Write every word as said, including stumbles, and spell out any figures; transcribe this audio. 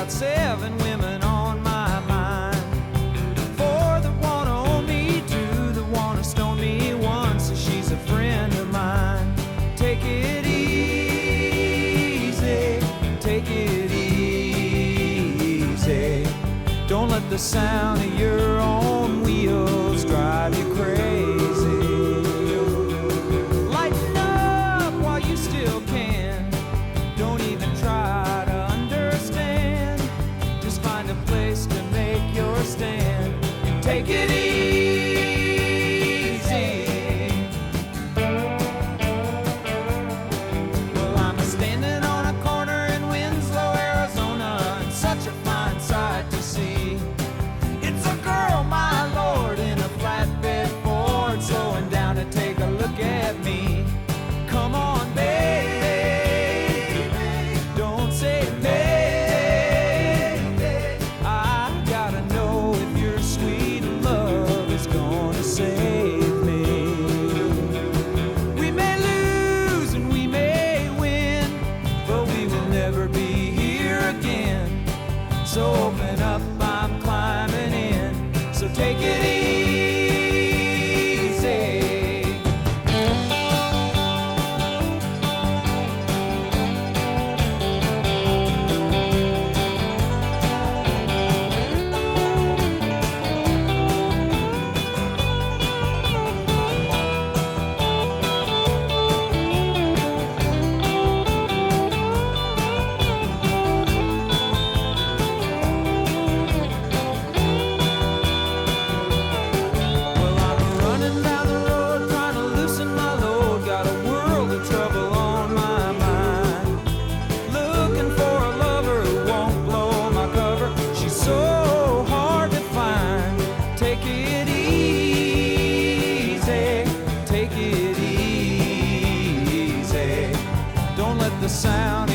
got seven women on my mind. Four that wanna own me, two that wanna stone me, one says she's a friend of mine. Take it easy, take it easy. Don't let the sound of your own wheels drive you crazy. Lighten up while you still can. Don't even try to understand. Just find a place to make your stand and take it easy. Well, I'm standing on a corner in Winslow, Arizona, and such a fine sight to see. It's a girl, my lord, in a flatbed Ford, slowing down to take a look at me. Come on, baby, don't say maybe. I gotta know if your sweet love is gonna save me. We may lose and we may win, but we will never be here again. So open up, I'm climbing in. So take it easy. Well, I'm running down the road trying to loosen my load. Got a world of trouble on my mind. Looking for a lover who won't blow my cover. She's so hard to find. Take it easy, take it easy. Don't let the sound